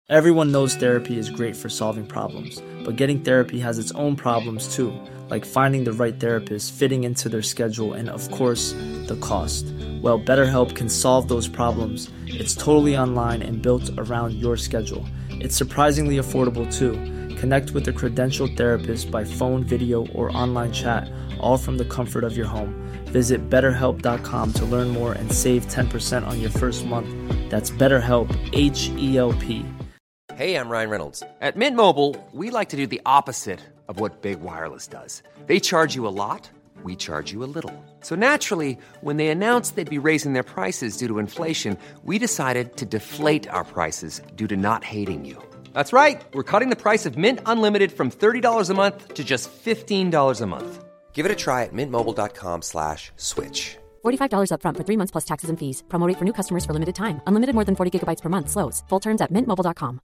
Everyone knows therapy is great for solving problems, but getting therapy has its own problems too, like finding the right therapist, fitting into their schedule, and of course, the cost. Well, BetterHelp can solve those problems. It's totally online and built around your schedule. It's surprisingly affordable too. Connect with a credentialed therapist by phone, video, or online chat, all from the comfort of your home. Visit BetterHelp.com to learn more and save 10% on your first month. That's BetterHelp, H-E-L-P. Hey, I'm Ryan Reynolds. At Mint Mobile, we like to do the opposite of what Big Wireless does. They charge you a lot, we charge you a little. So naturally, when they announced they'd be raising their prices due to inflation, we decided to deflate our prices due to not hating you. That's right. We're cutting the price of Mint Unlimited from $30 a month to just $15 a month. Give it a try at mintmobile.com/switch. $45 up front for 3 months plus taxes and fees. Promo rate for new customers for limited time. Unlimited more than 40 gigabytes per month. Slows full terms at mintmobile.com.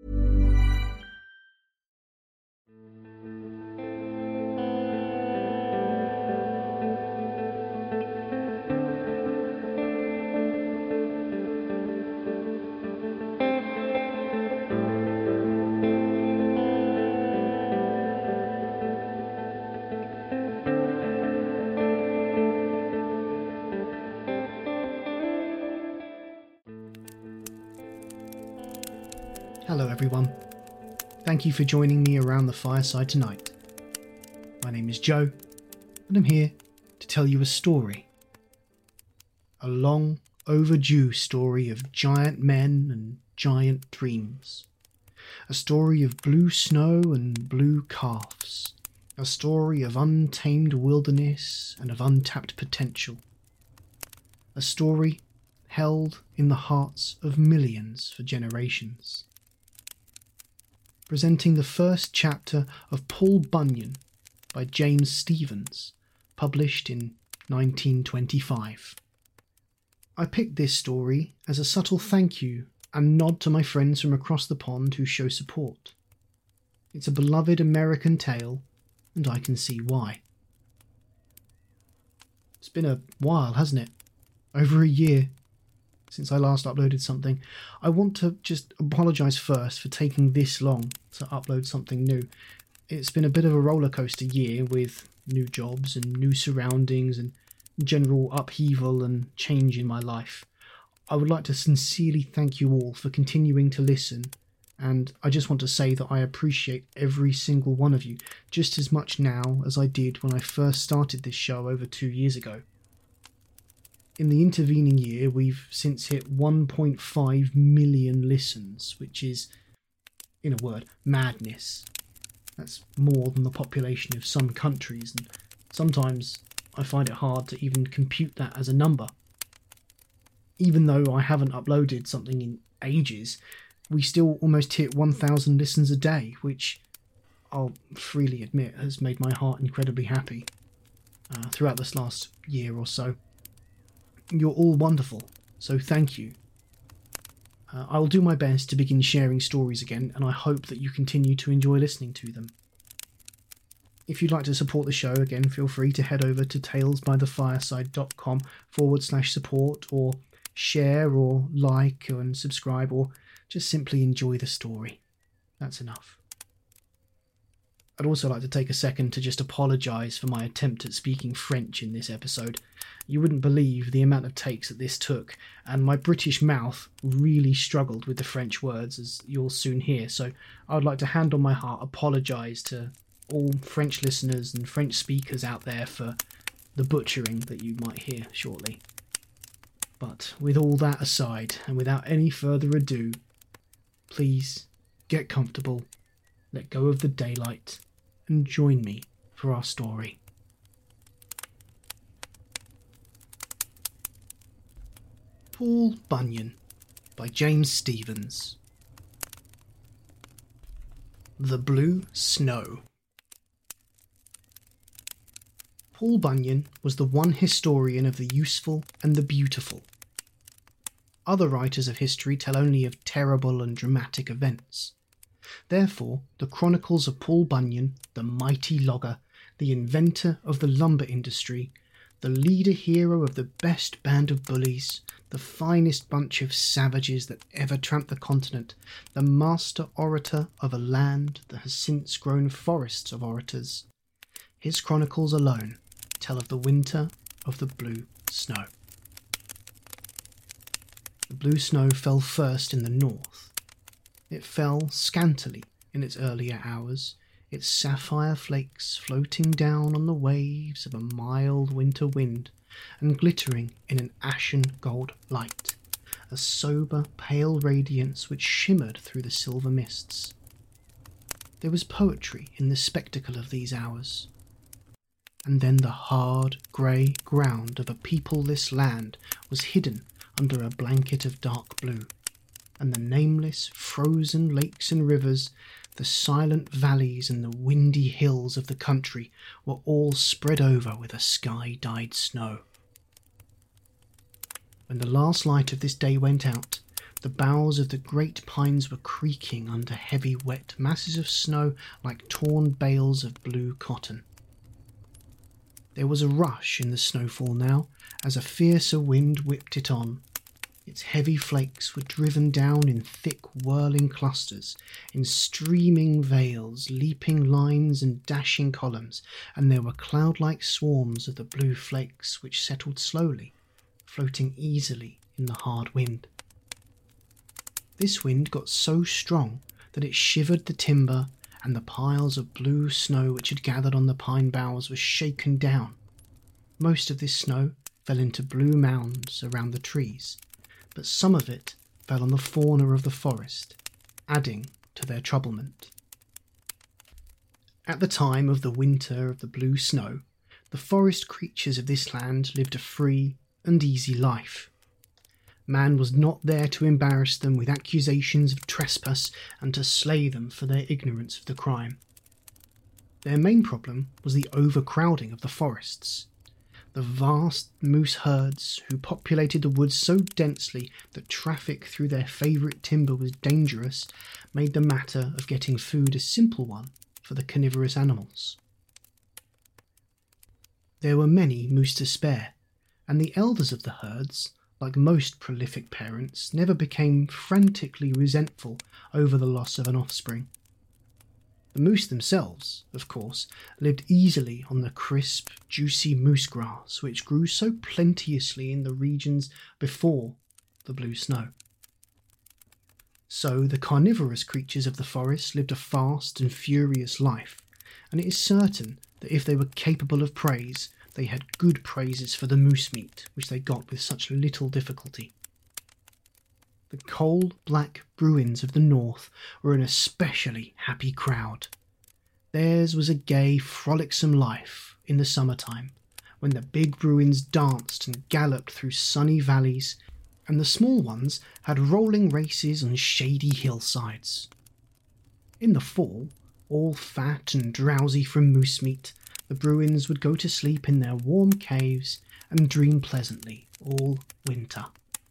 Hello everyone, thank you for joining me around the fireside tonight. My name is Joe, and I'm here to tell you a story. A long overdue story of giant men and giant dreams. A story of blue snow and blue calves. A story of untamed wilderness and of untapped potential. A story held in the hearts of millions for generations. Presenting the first chapter of Paul Bunyan by James Stephens, published in 1925. I picked this story as a subtle thank you and nod to my friends from across the pond who show support. It's a beloved American tale, and I can see why. It's been a while, hasn't it? Over a year since I last uploaded something. I want to just apologise first for taking this long to upload something new. It's been a bit of a rollercoaster year with new jobs and new surroundings and general upheaval and change in my life. I would like to sincerely thank you all for continuing to listen, and I just want to say that I appreciate every single one of you just as much now as I did when I first started this show over 2 years ago. In the intervening year, we've since hit 1.5 million listens, which is, in a word, madness. That's more than the population of some countries, and sometimes I find it hard to even compute that as a number. Even though I haven't uploaded something in ages, we still almost hit 1,000 listens a day, which I'll freely admit has made my heart incredibly happy throughout this last year or so. You're all wonderful, so thank you. I will do my best to begin sharing stories again, and I hope that you continue to enjoy listening to them. If you'd like to support the show, again, feel free to head over to talesbythefireside.com/support, or share or like and subscribe, or just simply enjoy the story. That's enough. I'd also like to take a second to just apologise for my attempt at speaking French in this episode. You wouldn't believe the amount of takes that this took, and my British mouth really struggled with the French words, as you'll soon hear, so I would like to hand on my heart apologise to all French listeners and French speakers out there for the butchering that you might hear shortly. But with all that aside, and without any further ado, please get comfortable, let go of the daylight, and join me for our story. Paul Bunyan by James Stephens. The Blue Snow. Paul Bunyan was the one historian of the useful and the beautiful. Other writers of history tell only of terrible and dramatic events. Therefore, the chronicles of Paul Bunyan, the mighty logger, the inventor of the lumber industry, the leader hero of the best band of bullies, the finest bunch of savages that ever tramped the continent, the master orator of a land that has since grown forests of orators. His chronicles alone tell of the winter of the blue snow. The blue snow fell first in the north. It fell scantily in its earlier hours, its sapphire flakes floating down on the waves of a mild winter wind and glittering in an ashen gold light, a sober pale radiance which shimmered through the silver mists. There was poetry in the spectacle of these hours. And then the hard, grey ground of a peopleless land was hidden under a blanket of dark blue, and the nameless, frozen lakes and rivers, the silent valleys and the windy hills of the country were all spread over with a sky-dyed snow. When the last light of this day went out, the boughs of the great pines were creaking under heavy wet masses of snow like torn bales of blue cotton. There was a rush in the snowfall now, as a fiercer wind whipped it on. Its heavy flakes were driven down in thick whirling clusters, in streaming veils, leaping lines and dashing columns, and there were cloud-like swarms of the blue flakes which settled slowly, floating easily in the hard wind. This wind got so strong that it shivered the timber, and the piles of blue snow which had gathered on the pine boughs were shaken down. Most of this snow fell into blue mounds around the trees, but some of it fell on the fauna of the forest, adding to their troublement. At the time of the winter of the blue snow, the forest creatures of this land lived a free and easy life. Man was not there to embarrass them with accusations of trespass and to slay them for their ignorance of the crime. Their main problem was the overcrowding of the forests. The vast moose herds who populated the woods so densely that traffic through their favourite timber was dangerous made the matter of getting food a simple one for the carnivorous animals. There were many moose to spare, and the elders of the herds, like most prolific parents, never became frantically resentful over the loss of an offspring. The moose themselves, of course, lived easily on the crisp, juicy moose grass which grew so plenteously in the regions before the blue snow. So the carnivorous creatures of the forest lived a fast and furious life, and it is certain that if they were capable of praise, they had good praises for the moose meat which they got with such little difficulty. The coal-black Bruins of the north were an especially happy crowd. Theirs was a gay, frolicsome life in the summertime, when the big Bruins danced and galloped through sunny valleys, and the small ones had rolling races on shady hillsides. In the fall, all fat and drowsy from moose meat, the Bruins would go to sleep in their warm caves and dream pleasantly all winter.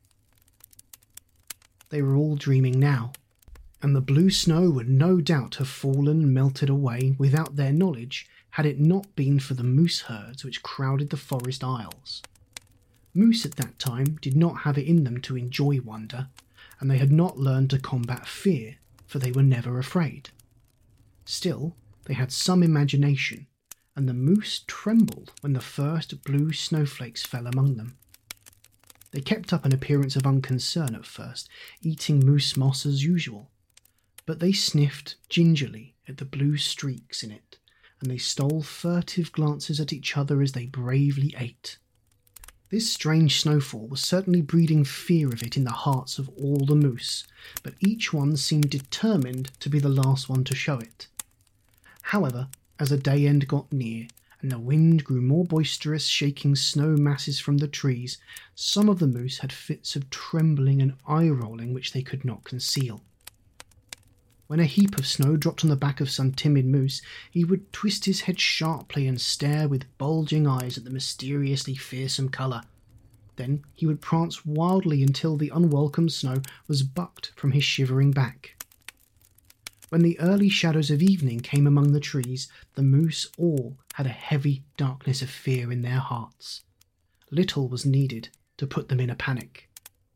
They were all dreaming now, and the blue snow would no doubt have fallen and melted away without their knowledge had it not been for the moose herds which crowded the forest aisles. Moose at that time did not have it in them to enjoy wonder, and they had not learned to combat fear, for they were never afraid. Still, they had some imagination, and the moose trembled when the first blue snowflakes fell among them. They kept up an appearance of unconcern at first, eating moose moss as usual, but they sniffed gingerly at the blue streaks in it, and they stole furtive glances at each other as they bravely ate. This strange snowfall was certainly breeding fear of it in the hearts of all the moose, but each one seemed determined to be the last one to show it. However, as the day end got near, and the wind grew more boisterous, shaking snow masses from the trees, some of the moose had fits of trembling and eye-rolling which they could not conceal. When a heap of snow dropped on the back of some timid moose, he would twist his head sharply and stare with bulging eyes at the mysteriously fearsome colour. Then he would prance wildly until the unwelcome snow was bucked from his shivering back. When the early shadows of evening came among the trees, the moose all had a heavy darkness of fear in their hearts, little was needed to put them in a panic.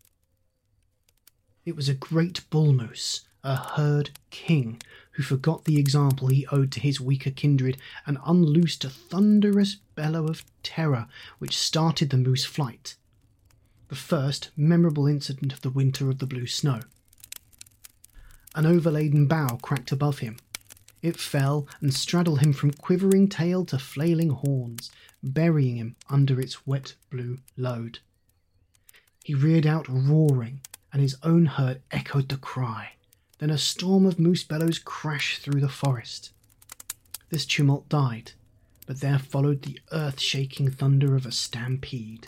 It was a great bull moose, a herd king, who forgot the example he owed to his weaker kindred and unloosed a thunderous bellow of terror which started the moose flight. The first memorable incident of the winter of the blue snow. An overladen bough cracked above him. It fell and straddled him from quivering tail to flailing horns, burying him under its wet blue load. He reared out roaring, and his own herd echoed the cry. Then a storm of moose bellows crashed through the forest. This tumult died, but there followed the earth-shaking thunder of a stampede.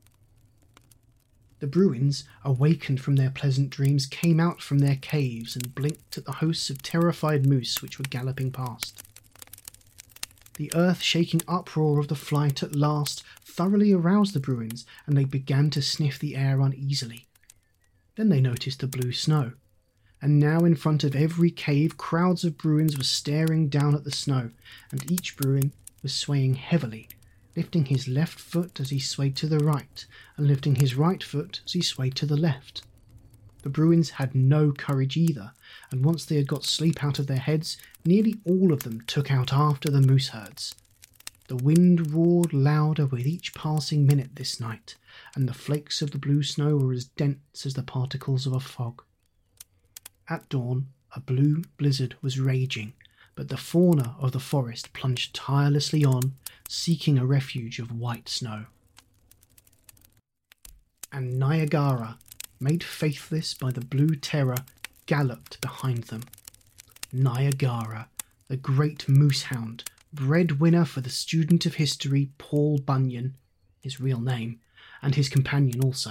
The Bruins, awakened from their pleasant dreams, came out from their caves and blinked at the hosts of terrified moose which were galloping past. The earth-shaking uproar of the flight at last thoroughly aroused the Bruins, and they began to sniff the air uneasily. Then they noticed the blue snow, and now in front of every cave crowds of Bruins were staring down at the snow, and each Bruin was swaying heavily, lifting his left foot as he swayed to the right, and lifting his right foot as he swayed to the left. The Bruins had no courage either, and once they had got sleep out of their heads, nearly all of them took out after the moose herds. The wind roared louder with each passing minute this night, and the flakes of the blue snow were as dense as the particles of a fog. At dawn, a blue blizzard was raging, but the fauna of the forest plunged tirelessly on, seeking a refuge of white snow. And Niagara, made faithless by the blue terror, galloped behind them. Niagara, the great moose hound, breadwinner for the student of history Paul Bunyan, his real name, and his companion also.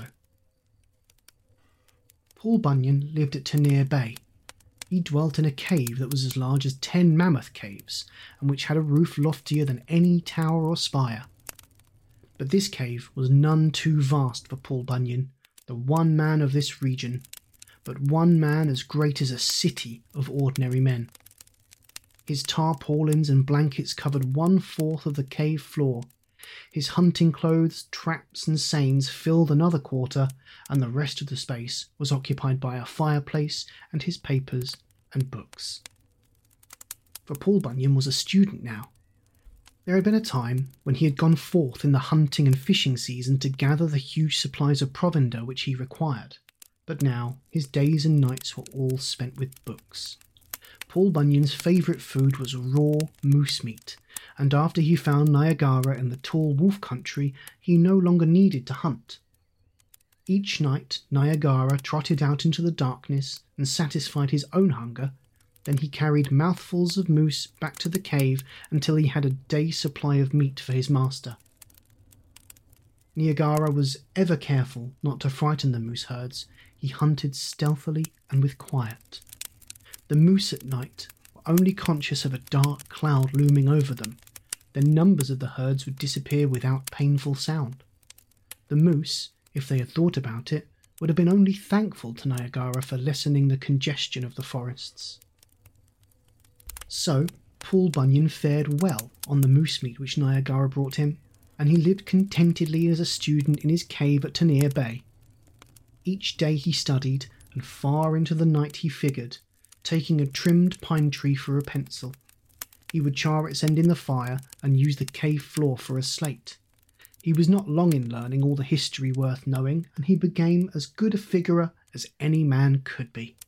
Paul Bunyan lived at Tenere Bay. He dwelt in a cave that was as large as 10 mammoth caves, and which had a roof loftier than any tower or spire. But this cave was none too vast for Paul Bunyan, the one man of this region, but one man as great as a city of ordinary men. His tarpaulins and blankets covered 1/4 of the cave floor. His hunting clothes, traps and seines filled another quarter, and the rest of the space was occupied by a fireplace and his papers and books. For Paul Bunyan was a student now. There had been a time when he had gone forth in the hunting and fishing season to gather the huge supplies of provender which he required, but now his days and nights were all spent with books. Paul Bunyan's favourite food was raw moose meat, and after he found Niagara in the tall wolf country, he no longer needed to hunt. Each night Niagara trotted out into the darkness and satisfied his own hunger. Then he carried mouthfuls of moose back to the cave until he had a day's supply of meat for his master. Niagara was ever careful not to frighten the moose herds. He hunted stealthily and with quiet. The moose at night were only conscious of a dark cloud looming over them. Then numbers of the herds would disappear without painful sound. The moose, if they had thought about it, would have been only thankful to Niagara for lessening the congestion of the forests. So, Paul Bunyan fared well on the moose meat which Niagara brought him, and he lived contentedly as a student in his cave at Tenere Bay. Each day he studied, and far into the night he figured, taking a trimmed pine tree for a pencil. He would char its end in the fire and use the cave floor for a slate. He was not long in learning all the history worth knowing, and he became as good a figurer as any man could be.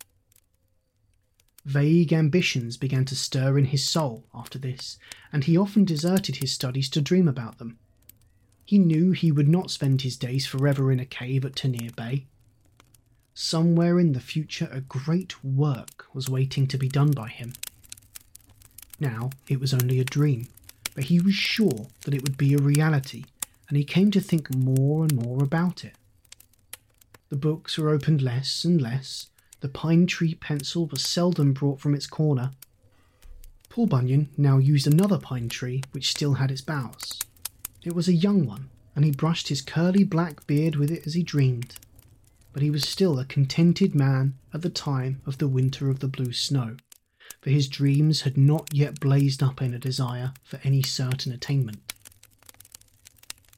Vague ambitions began to stir in his soul after this, and he often deserted his studies to dream about them. He knew he would not spend his days forever in a cave at Tenere Bay. Somewhere in the future a great work was waiting to be done by him. Now it was only a dream, but he was sure that it would be a reality, and he came to think more and more about it. The books were opened less and less. The pine tree pencil was seldom brought from its corner. Paul Bunyan now used another pine tree which still had its boughs. It was a young one, and he brushed his curly black beard with it as he dreamed. But he was still a contented man at the time of the winter of the blue snow, for his dreams had not yet blazed up in a desire for any certain attainment.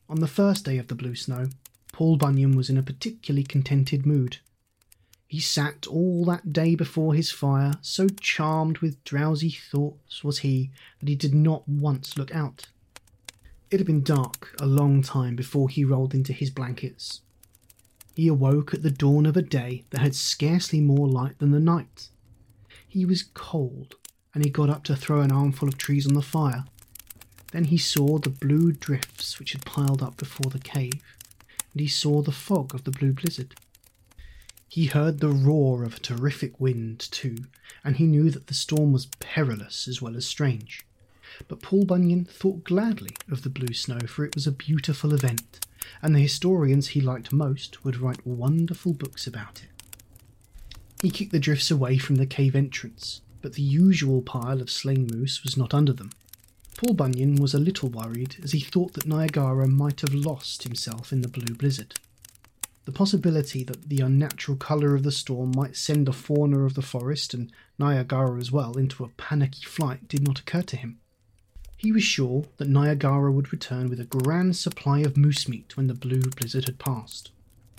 On the first day of the blue snow, Paul Bunyan was in a particularly contented mood. He sat all that day before his fire, so charmed with drowsy thoughts was he that he did not once look out. It had been dark a long time before he rolled into his blankets. He awoke at the dawn of a day that had scarcely more light than the night. He was cold, and he got up to throw an armful of trees on the fire. Then he saw the blue drifts which had piled up before the cave, and he saw the fog of the blue blizzard. He heard the roar of a terrific wind, too, and he knew that the storm was perilous as well as strange. But Paul Bunyan thought gladly of the blue snow, for it was a beautiful event, and the historians he liked most would write wonderful books about it. He kicked the drifts away from the cave entrance, but the usual pile of slain moose was not under them. Paul Bunyan was a little worried, as he thought that Niagara might have lost himself in the blue blizzard. The possibility that the unnatural colour of the storm might send the fauna of the forest, and Niagara as well, into a panicky flight did not occur to him. He was sure that Niagara would return with a grand supply of moose meat when the blue blizzard had passed.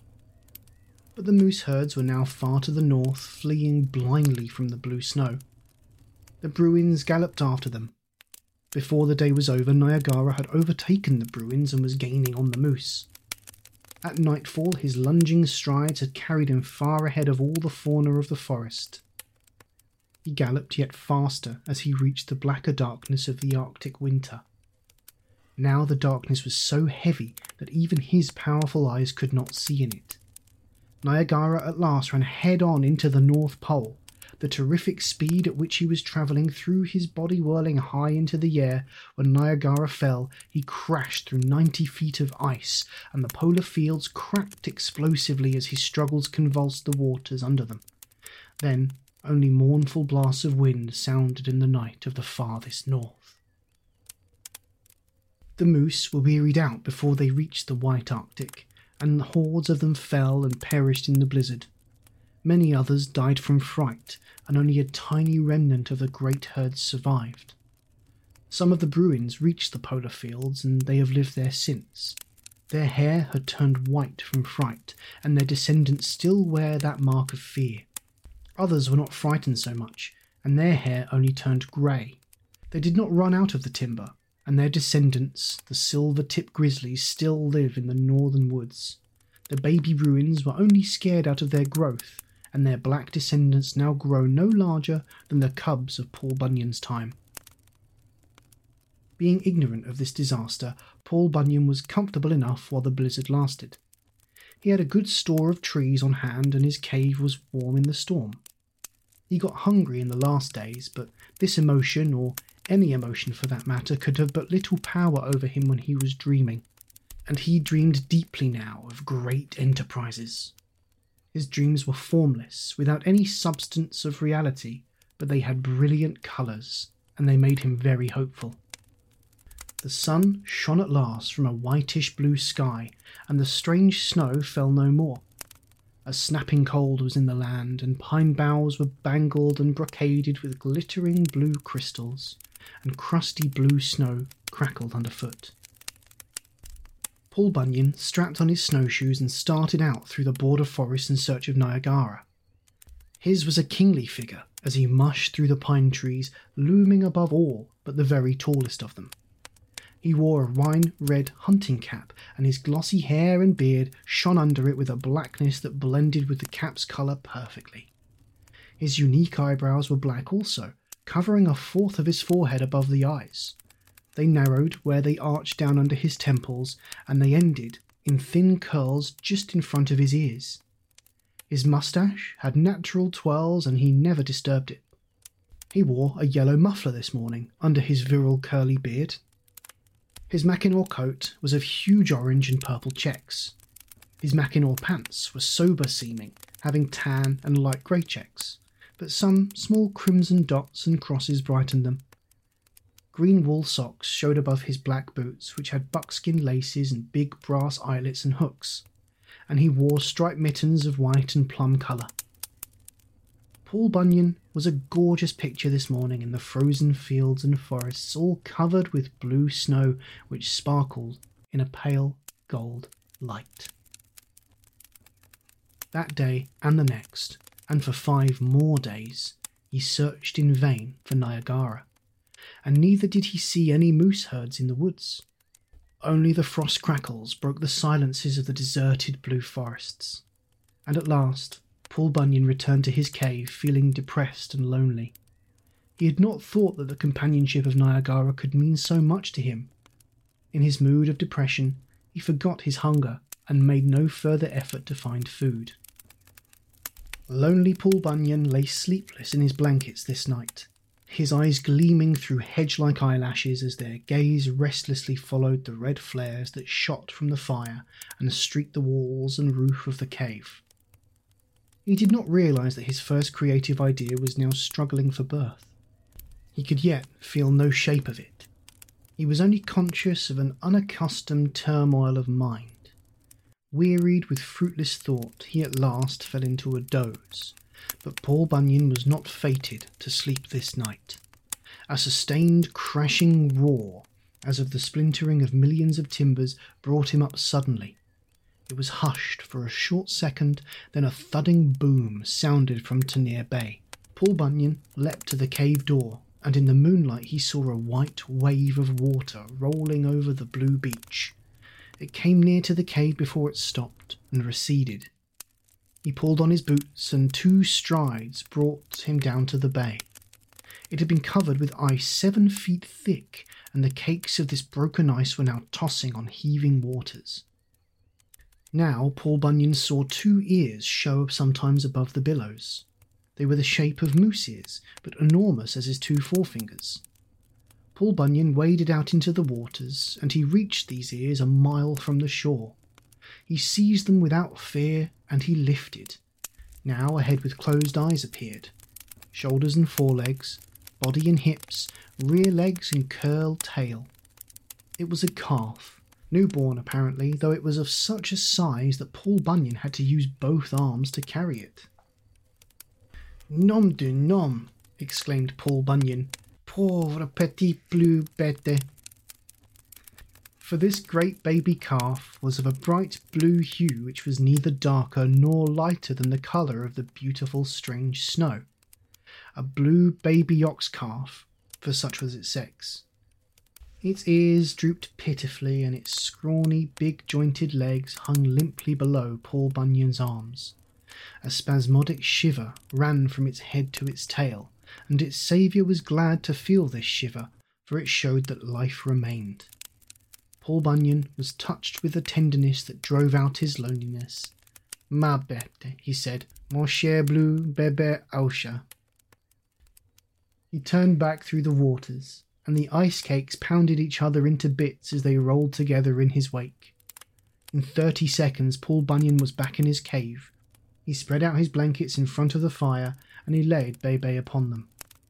But the moose herds were now far to the north, fleeing blindly from the blue snow. The Bruins galloped after them. Before the day was over, Niagara had overtaken the Bruins and was gaining on the moose. At nightfall, his lunging strides had carried him far ahead of all the fauna of the forest. He galloped yet faster as he reached the blacker darkness of the Arctic winter. Now the darkness was so heavy that even his powerful eyes could not see in it. Niagara at last ran head-on into the North Pole. The terrific speed at which he was travelling threw his body whirling high into the air. When Niagara fell, he crashed through 90 feet of ice, and the polar fields cracked explosively as his struggles convulsed the waters under them. Then only mournful blasts of wind sounded in the night of the farthest north. The moose were wearied out before they reached the white Arctic, and hordes of them fell and perished in the blizzard. Many others died from fright, and only a tiny remnant of the great herds survived. Some of the Bruins reached the polar fields, and they have lived there since. Their hair had turned white from fright, and their descendants still wear that mark of fear. Others were not frightened so much, and their hair only turned grey. They did not run out of the timber, and their descendants, the silver-tipped grizzlies, still live in the northern woods. The baby Bruins were only scared out of their growth, and their black descendants now grow no larger than the cubs of Paul Bunyan's time. Being ignorant of this disaster, Paul Bunyan was comfortable enough while the blizzard lasted. He had a good store of trees on hand, and his cave was warm in the storm. He got hungry in the last days, but this emotion, or any emotion for that matter, could have but little power over him when he was dreaming. And he dreamed deeply now of great enterprises. His dreams were formless, without any substance of reality, but they had brilliant colours, and they made him very hopeful. The sun shone at last from a whitish blue sky, and the strange snow fell no more. A snapping cold was in the land, and pine boughs were bangled and brocaded with glittering blue crystals, and crusty blue snow crackled underfoot. Paul Bunyan strapped on his snowshoes and started out through the border forest in search of Niagara. His was a kingly figure as he mushed through the pine trees, looming above all but the very tallest of them. He wore a wine-red hunting cap, and his glossy hair and beard shone under it with a blackness that blended with the cap's colour perfectly. His unique eyebrows were black also, covering a fourth of his forehead above the eyes. They narrowed where they arched down under his temples, and they ended in thin curls just in front of his ears. His moustache had natural twirls, and he never disturbed it. He wore a yellow muffler this morning under his virile curly beard. His Mackinaw coat was of huge orange and purple checks. His Mackinaw pants were sober-seeming, having tan and light grey checks, but some small crimson dots and crosses brightened them. Green wool socks showed above his black boots, which had buckskin laces and big brass eyelets and hooks, and he wore striped mittens of white and plum colour. Paul Bunyan was a gorgeous picture this morning in the frozen fields and forests, all covered with blue snow which sparkled in a pale gold light. That day and the next, and for 5 more days, he searched in vain for Niagara, and neither did he see any moose herds in the woods. Only the frost crackles broke the silences of the deserted blue forests, and at last Paul Bunyan returned to his cave feeling depressed and lonely. He had not thought that the companionship of Niagara could mean so much to him. In his mood of depression, he forgot his hunger and made no further effort to find food. Lonely Paul Bunyan lay sleepless in his blankets this night, his eyes gleaming through hedge-like eyelashes as their gaze restlessly followed the red flares that shot from the fire and streaked the walls and roof of the cave. He did not realise that his first creative idea was now struggling for birth. He could yet feel no shape of it. He was only conscious of an unaccustomed turmoil of mind. Wearied with fruitless thought, he at last fell into a doze. But Paul Bunyan was not fated to sleep this night. A sustained crashing roar, as of the splintering of millions of timbers, brought him up suddenly. It was hushed for a short second, then a thudding boom sounded from Tanier Bay. Paul Bunyan leapt to the cave door, and in the moonlight he saw a white wave of water rolling over the blue beach. It came near to the cave before it stopped and receded. He pulled on his boots, and 2 strides brought him down to the bay. It had been covered with ice 7 feet thick, and the cakes of this broken ice were now tossing on heaving waters. Now Paul Bunyan saw 2 ears show up sometimes above the billows. They were the shape of moose ears, but enormous as his 2 forefingers. Paul Bunyan waded out into the waters, and he reached these ears a mile from the shore. He seized them without fear, and he lifted. Now a head with closed eyes appeared. Shoulders and forelegs, body and hips, rear legs and curled tail. It was a calf, newborn apparently, though it was of such a size that Paul Bunyan had to use both arms to carry it. "Nom de nom!" exclaimed Paul Bunyan. "Pauvre petit bleu bête!" For this great baby calf was of a bright blue hue which was neither darker nor lighter than the colour of the beautiful strange snow. A blue baby ox calf, for such was its sex. Its ears drooped pitifully, and its scrawny, big-jointed legs hung limply below Paul Bunyan's arms. A spasmodic shiver ran from its head to its tail, and its saviour was glad to feel this shiver, for it showed that life remained. Paul Bunyan was touched with a tenderness that drove out his loneliness. "Ma bête," he said, "mon cher bleu bébé Ausha." He turned back through the waters, and the ice cakes pounded each other into bits as they rolled together in his wake. In 30 seconds Paul Bunyan was back in his cave. He spread out his blankets in front of the fire, and he laid Bebe upon them.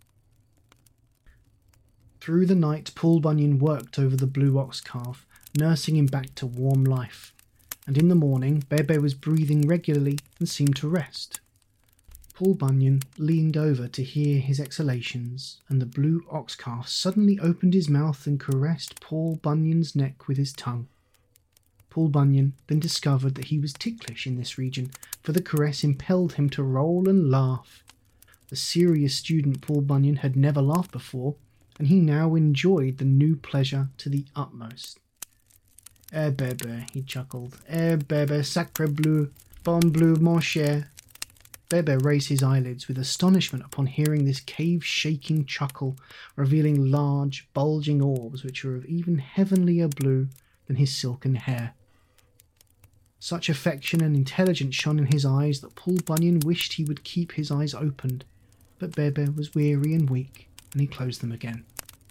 Through the night Paul Bunyan worked over the blue ox calf, nursing him back to warm life, and in the morning Bebe was breathing regularly and seemed to rest. Paul Bunyan leaned over to hear his exhalations, and the blue ox calf suddenly opened his mouth and caressed Paul Bunyan's neck with his tongue. Paul Bunyan then discovered that he was ticklish in this region, for the caress impelled him to roll and laugh. The serious student Paul Bunyan had never laughed before, and he now enjoyed the new pleasure to the utmost. "Eh bebe," he chuckled. "Eh bebe, sacre bleu, bon bleu mon cher." Bebe raised his eyelids with astonishment upon hearing this cave-shaking chuckle, revealing large, bulging orbs which were of even heavenlier blue than his silken hair. Such affection and intelligence shone in his eyes that Paul Bunyan wished he would keep his eyes opened, but Bebe was weary and weak, and he closed them again.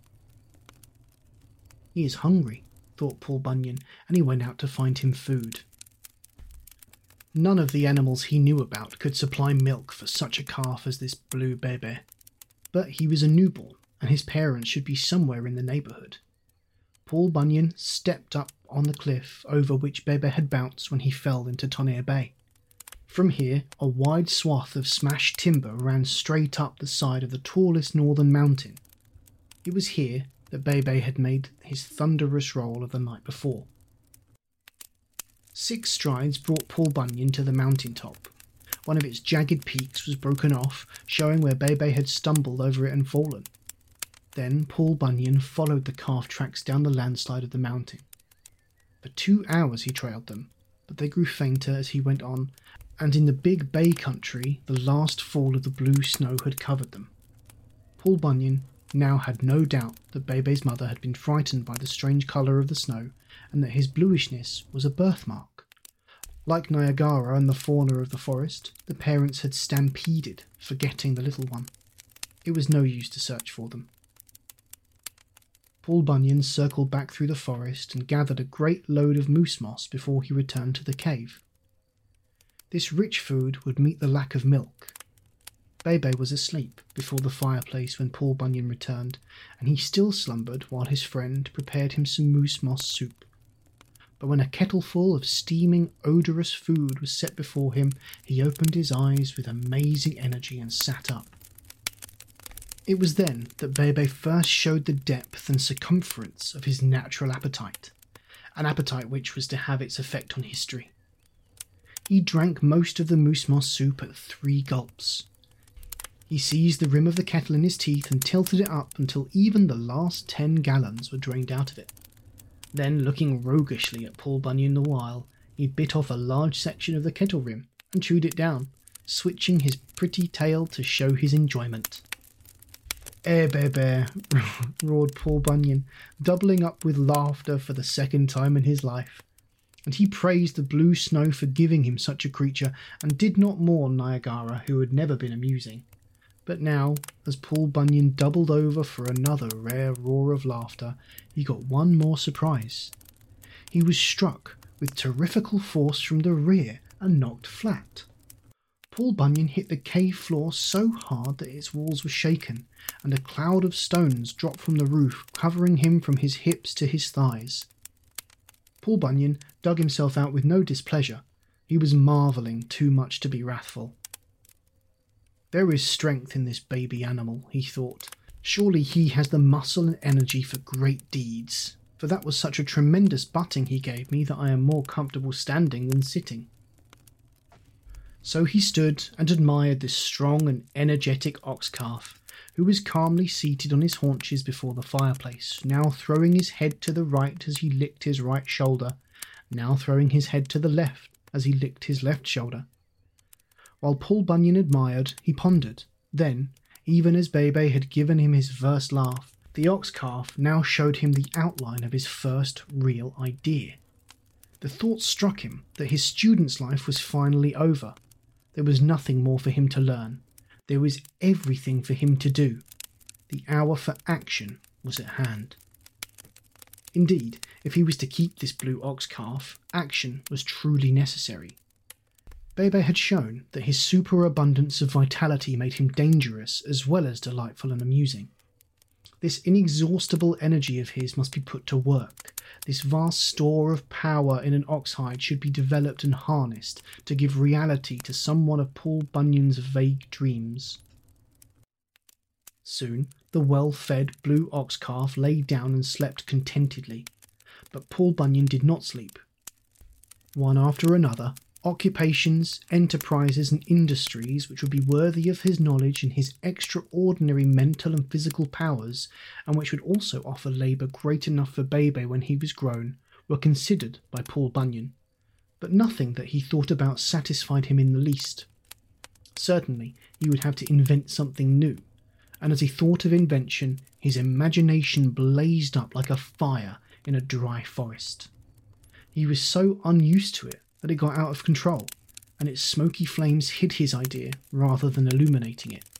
"He is hungry," thought Paul Bunyan, and he went out to find him food. None of the animals he knew about could supply milk for such a calf as this blue Bebe, but he was a newborn, and his parents should be somewhere in the neighbourhood. Paul Bunyan stepped up on the cliff over which Bebe had bounced when he fell into Tanier Bay. From here, a wide swath of smashed timber ran straight up the side of the tallest northern mountain. It was here that Bebe had made his thunderous roll of the night before. 6 strides brought Paul Bunyan to the mountain top. One of its jagged peaks was broken off, showing where Bebe had stumbled over it and fallen. Then Paul Bunyan followed the calf tracks down the landslide of the mountain. For 2 hours he trailed them, but they grew fainter as he went on, and in the Big Bay country the last fall of the blue snow had covered them. Paul Bunyan now had no doubt that Bebe's mother had been frightened by the strange colour of the snow, and that his bluishness was a birthmark. Like Niagara and the fauna of the forest, the parents had stampeded, forgetting the little one. It was no use to search for them. Paul Bunyan circled back through the forest and gathered a great load of moose moss before he returned to the cave. This rich food would meet the lack of milk. Bebe was asleep before the fireplace when Paul Bunyan returned, and he still slumbered while his friend prepared him some moose moss soup. But when a kettleful of steaming, odorous food was set before him, he opened his eyes with amazing energy and sat up. It was then that Bebe first showed the depth and circumference of his natural appetite, an appetite which was to have its effect on history. He drank most of the moose moss soup at 3 gulps. He seized the rim of the kettle in his teeth and tilted it up until even the last 10 gallons were drained out of it. Then, looking roguishly at Paul Bunyan the while, he bit off a large section of the kettle rim and chewed it down, switching his pretty tail to show his enjoyment. Bebe, roared Paul Bunyan, doubling up with laughter for the second time in his life. And he praised the blue snow for giving him such a creature, and did not mourn Niagara, who had never been amusing. But now, as Paul Bunyan doubled over for another rare roar of laughter, he got one more surprise. He was struck with terrifical force from the rear and knocked flat. Paul Bunyan hit the cave floor so hard that its walls were shaken, and a cloud of stones dropped from the roof, covering him from his hips to his thighs. Paul Bunyan dug himself out with no displeasure. He was marvelling too much to be wrathful. There is strength in this baby animal, he thought. Surely he has the muscle and energy for great deeds, for that was such a tremendous butting he gave me that I am more comfortable standing than sitting. So he stood and admired this strong and energetic ox-calf, who was calmly seated on his haunches before the fireplace, now throwing his head to the right as he licked his right shoulder, now throwing his head to the left as he licked his left shoulder. While Paul Bunyan admired, he pondered. Then, even as Bebe had given him his first laugh, the ox-calf now showed him the outline of his first real idea. The thought struck him that his student's life was finally over. There was nothing more for him to learn. There was everything for him to do. The hour for action was at hand. Indeed, if he was to keep this blue ox-calf, action was truly necessary. Bebe had shown that his superabundance of vitality made him dangerous as well as delightful and amusing. This inexhaustible energy of his must be put to work. This vast store of power in an ox-hide should be developed and harnessed to give reality to some one of Paul Bunyan's vague dreams. Soon, the well-fed blue ox-calf lay down and slept contentedly. But Paul Bunyan did not sleep. One after another, occupations, enterprises and industries which would be worthy of his knowledge and his extraordinary mental and physical powers, and which would also offer labour great enough for Bebe when he was grown, were considered by Paul Bunyan. But nothing that he thought about satisfied him in the least. Certainly he would have to invent something new, and as he thought of invention, his imagination blazed up like a fire in a dry forest. He was so unused to it that it got out of control, and its smoky flames hid his idea rather than illuminating it.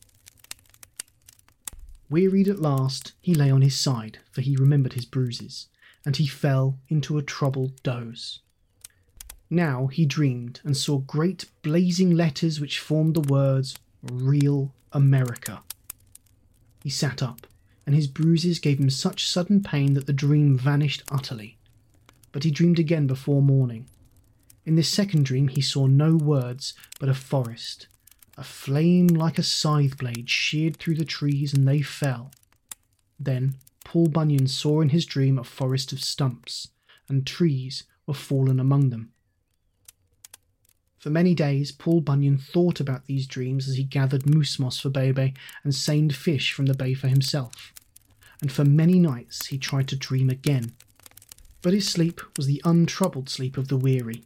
Wearied at last, he lay on his side, for he remembered his bruises, and he fell into a troubled doze. Now he dreamed and saw great blazing letters which formed the words, "Real America." He sat up, and his bruises gave him such sudden pain that the dream vanished utterly. But he dreamed again before morning. In this second dream he saw no words, but a forest. A flame like a scythe blade sheared through the trees, and they fell. Then Paul Bunyan saw in his dream a forest of stumps, and trees were fallen among them. For many days, Paul Bunyan thought about these dreams as he gathered moose moss for Bebe and seined fish from the bay for himself. And for many nights he tried to dream again. But his sleep was the untroubled sleep of the weary.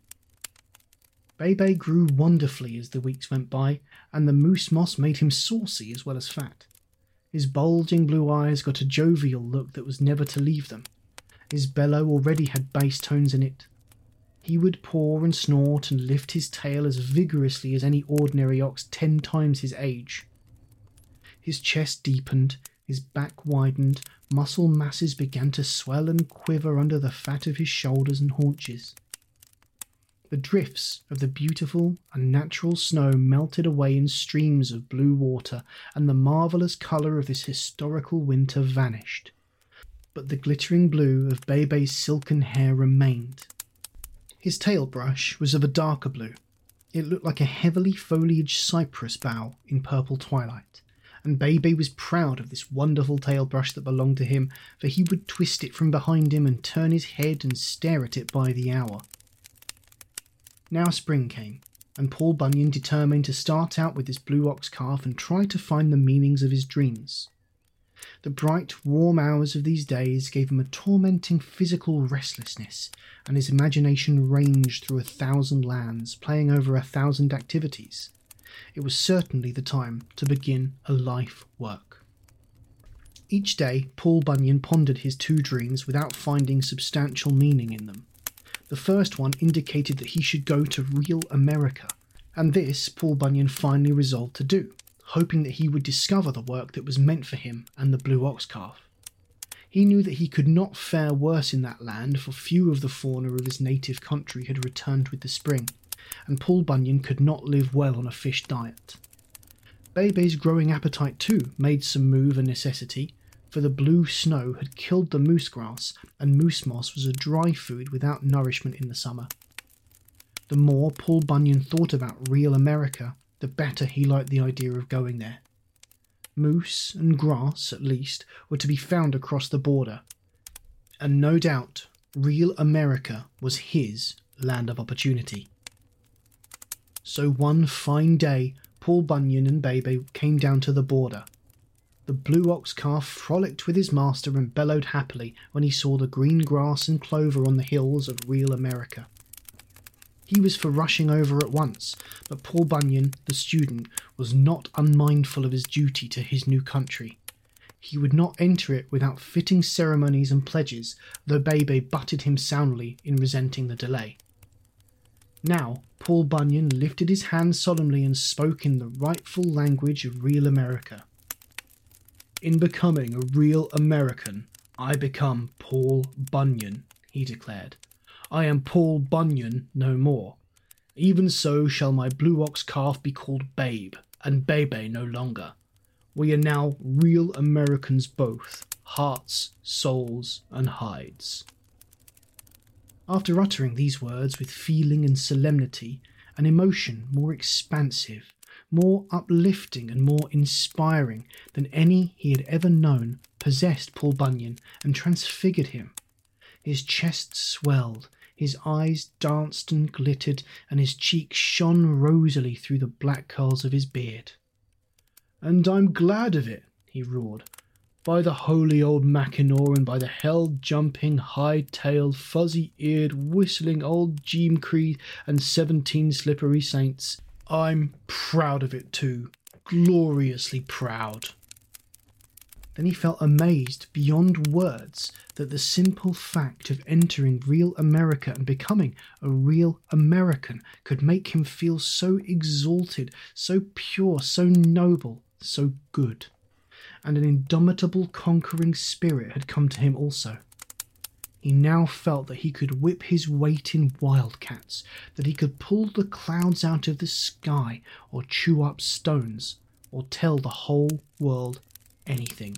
Bebe grew wonderfully as the weeks went by, and the moose moss made him saucy as well as fat. His bulging blue eyes got a jovial look that was never to leave them. His bellow already had bass tones in it. He would paw and snort and lift his tail as vigorously as any ordinary ox 10 times his age. His chest deepened, his back widened, muscle masses began to swell and quiver under the fat of his shoulders and haunches. The drifts of the beautiful, unnatural snow melted away in streams of blue water, and the marvellous colour of this historical winter vanished. But the glittering blue of Bebe's silken hair remained. His tail brush was of a darker blue. It looked like a heavily foliaged cypress bough in purple twilight, and Bebe was proud of this wonderful tail brush that belonged to him, for he would twist it from behind him and turn his head and stare at it by the hour. Now spring came, and Paul Bunyan determined to start out with his blue ox calf and try to find the meanings of his dreams. The bright, warm hours of these days gave him a tormenting physical restlessness, and his imagination ranged through 1,000 lands, playing over 1,000 activities. It was certainly the time to begin a life work. Each day, Paul Bunyan pondered his 2 dreams without finding substantial meaning in them. The first one indicated that he should go to real America, and this Paul Bunyan finally resolved to do, hoping that he would discover the work that was meant for him and the blue ox calf. He knew that he could not fare worse in that land, for few of the fauna of his native country had returned with the spring, and Paul Bunyan could not live well on a fish diet. Bebe's growing appetite too made some move a necessity, for the blue snow had killed the moose grass, and moose moss was a dry food without nourishment in the summer. The more Paul Bunyan thought about real America, the better he liked the idea of going there. Moose and grass, at least, were to be found across the border, and no doubt real America was his land of opportunity. So one fine day, Paul Bunyan and Bebe came down to the border. The blue ox calf frolicked with his master and bellowed happily when he saw the green grass and clover on the hills of real America. He was for rushing over at once, but Paul Bunyan, the student, was not unmindful of his duty to his new country. He would not enter it without fitting ceremonies and pledges, though Bebe butted him soundly in resenting the delay. Now, Paul Bunyan lifted his hand solemnly and spoke in the rightful language of real America. "In becoming a real American, I become Paul Bunyan," he declared. "I am Paul Bunyan no more. Even so shall my blue ox calf be called Babe, and Bebe no longer. We are now real Americans both, hearts, souls, and hides." After uttering these words with feeling and solemnity, an emotion more expansive, more uplifting and more inspiring than any he had ever known possessed Paul Bunyan and transfigured him. His chest swelled, his eyes danced and glittered, and his cheeks shone rosily through the black curls of his beard. "And I'm glad of it," he roared. "By the holy old Mackinaw, and by the hell-jumping, high-tailed, fuzzy-eared, whistling old Jeemcree and 17 slippery saints, I'm proud of it too, gloriously proud." Then he felt amazed beyond words that the simple fact of entering real America and becoming a real American could make him feel so exalted, so pure, so noble, so good. And an indomitable conquering spirit had come to him also. He now felt that he could whip his weight in wildcats, that he could pull the clouds out of the sky, or chew up stones, or tell the whole world anything.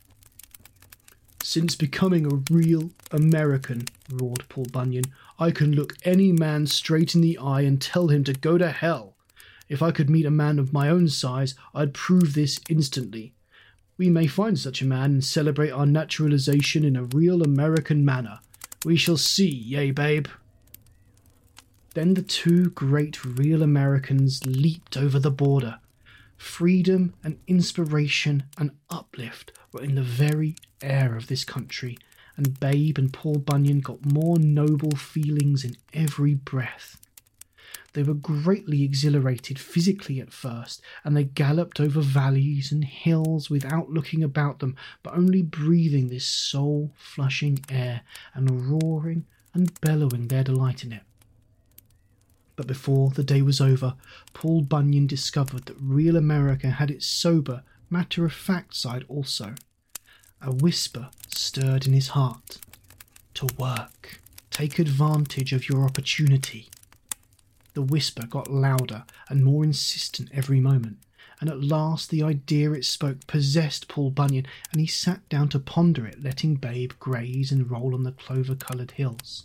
"Since becoming a real American," roared Paul Bunyan, "I can look any man straight in the eye and tell him to go to hell. If I could meet a man of my own size, I'd prove this instantly. We may find such a man and celebrate our naturalization in a real American manner. We shall see, yea, babe?" Then the two great real Americans leaped over the border. Freedom and inspiration and uplift were in the very air of this country, and Babe and Paul Bunyan got more noble feelings in every breath. They were greatly exhilarated physically at first, and they galloped over valleys and hills without looking about them, but only breathing this soul-flushing air and roaring and bellowing their delight in it. But before the day was over, Paul Bunyan discovered that real America had its sober, matter-of-fact side also. A whisper stirred in his heart. To work. Take advantage of your opportunity. The whisper got louder and more insistent every moment, and at last the idea it spoke possessed Paul Bunyan, and he sat down to ponder it, letting Babe graze and roll on the clover-coloured hills.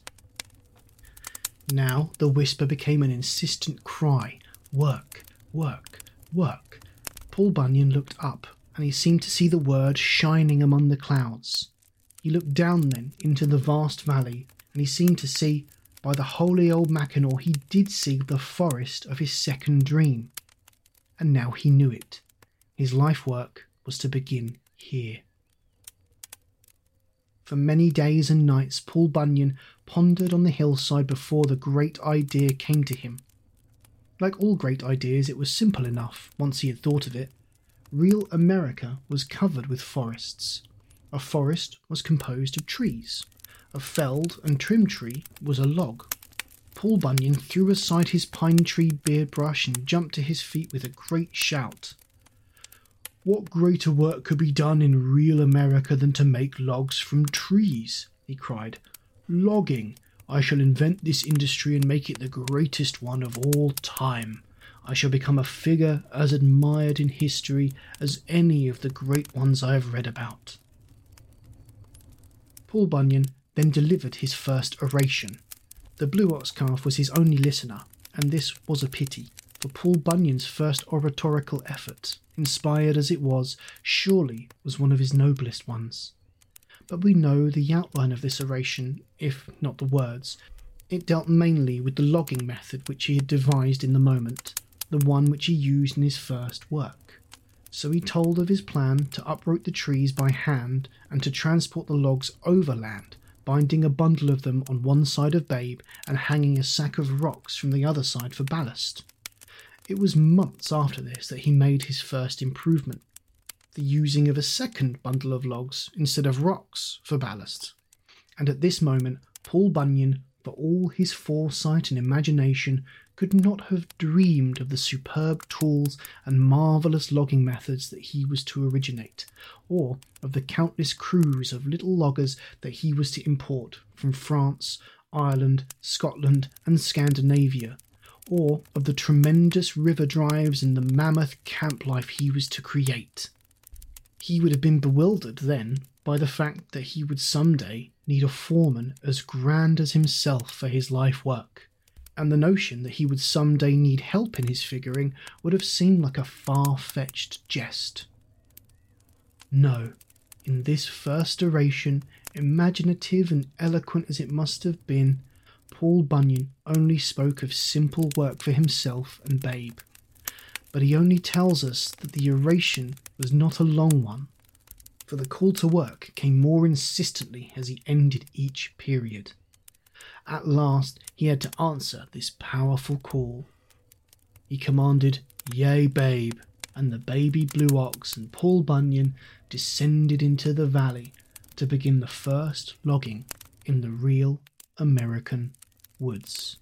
Now the whisper became an insistent cry. Work, work, work. Paul Bunyan looked up, and he seemed to see the word shining among the clouds. He looked down then into the vast valley, and he seemed to see, by the holy old Mackinaw, he did see the forest of his second dream. And now he knew it. His life work was to begin here. For many days and nights Paul Bunyan pondered on the hillside before the great idea came to him. Like all great ideas, it was simple enough once he had thought of it. Real America was covered with forests. A forest was composed of trees. A felled and trimmed tree was a log. Paul Bunyan threw aside his pine tree beard brush and jumped to his feet with a great shout. What greater work could be done in real America than to make logs from trees? He cried. Logging! I shall invent this industry and make it the greatest one of all time. I shall become a figure as admired in history as any of the great ones I have read about. Paul Bunyan then delivered his first oration. The blue ox calf was his only listener, and this was a pity, for Paul Bunyan's first oratorical effort, inspired as it was, surely was one of his noblest ones. But we know the outline of this oration, if not the words. It dealt mainly with the logging method which he had devised in the moment, the one which he used in his first work. So he told of his plan to uproot the trees by hand and to transport the logs overland, binding a bundle of them on one side of Babe and hanging a sack of rocks from the other side for ballast. It was months after this that he made his first improvement, the using of a second bundle of logs instead of rocks for ballast. And at this moment, Paul Bunyan, for all his foresight and imagination, could not have dreamed of the superb tools and marvellous logging methods that he was to originate, or of the countless crews of little loggers that he was to import from France, Ireland, Scotland, and Scandinavia, or of the tremendous river drives and the mammoth camp life he was to create. He would have been bewildered then by the fact that he would someday need a foreman as grand as himself for his life work, and the notion that he would someday need help in his figuring would have seemed like a far-fetched jest. No, in this first oration, imaginative and eloquent as it must have been, Paul Bunyan only spoke of simple work for himself and Babe. But he only tells us that the oration was not a long one, for the call to work came more insistently as he ended each period. At last he had to answer this powerful call. He commanded, "Yea, Babe," and the baby blue ox and Paul Bunyan descended into the valley to begin the first logging in the real American woods.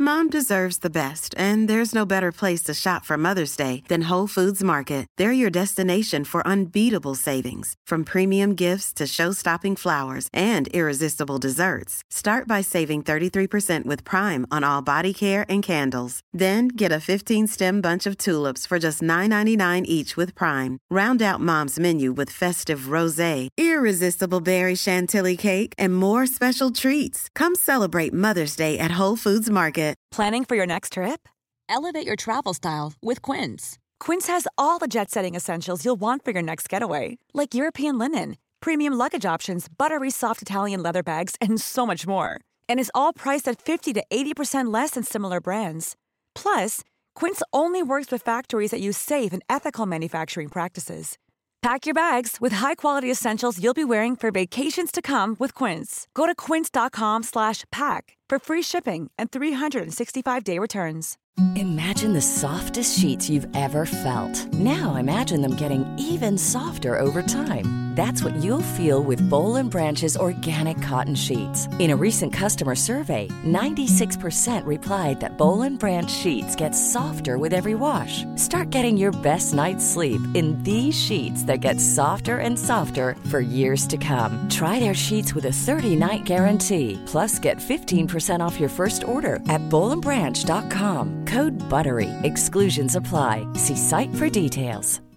Mom deserves the best, and there's no better place to shop for Mother's Day than Whole Foods Market. They're your destination for unbeatable savings, from premium gifts to show-stopping flowers and irresistible desserts. Start by saving 33% with Prime on all body care and candles. Then get a 15-stem bunch of tulips for just $9.99 each with Prime. Round out Mom's menu with festive rosé, irresistible berry chantilly cake, and more special treats. Come celebrate Mother's Day at Whole Foods Market. Planning for your next trip? Elevate your travel style with Quince. Quince has all the jet-setting essentials you'll want for your next getaway, like European linen, premium luggage options, buttery soft Italian leather bags, and so much more. And is all priced at 50 to 80% less than similar brands. Plus, Quince only works with factories that use safe and ethical manufacturing practices. Pack your bags with high-quality essentials you'll be wearing for vacations to come with Quince. Go to quince.com/pack for free shipping and 365-day returns. Imagine the softest sheets you've ever felt. Now imagine them getting even softer over time. That's what you'll feel with Boll & Branch's organic cotton sheets. In a recent customer survey, 96% replied that Boll & Branch sheets get softer with every wash. Start getting your best night's sleep in these sheets that get softer and softer for years to come. Try their sheets with a 30-night guarantee. Plus, get 15% off your first order at bollandbranch.com. Code BUTTERY. Exclusions apply. See site for details.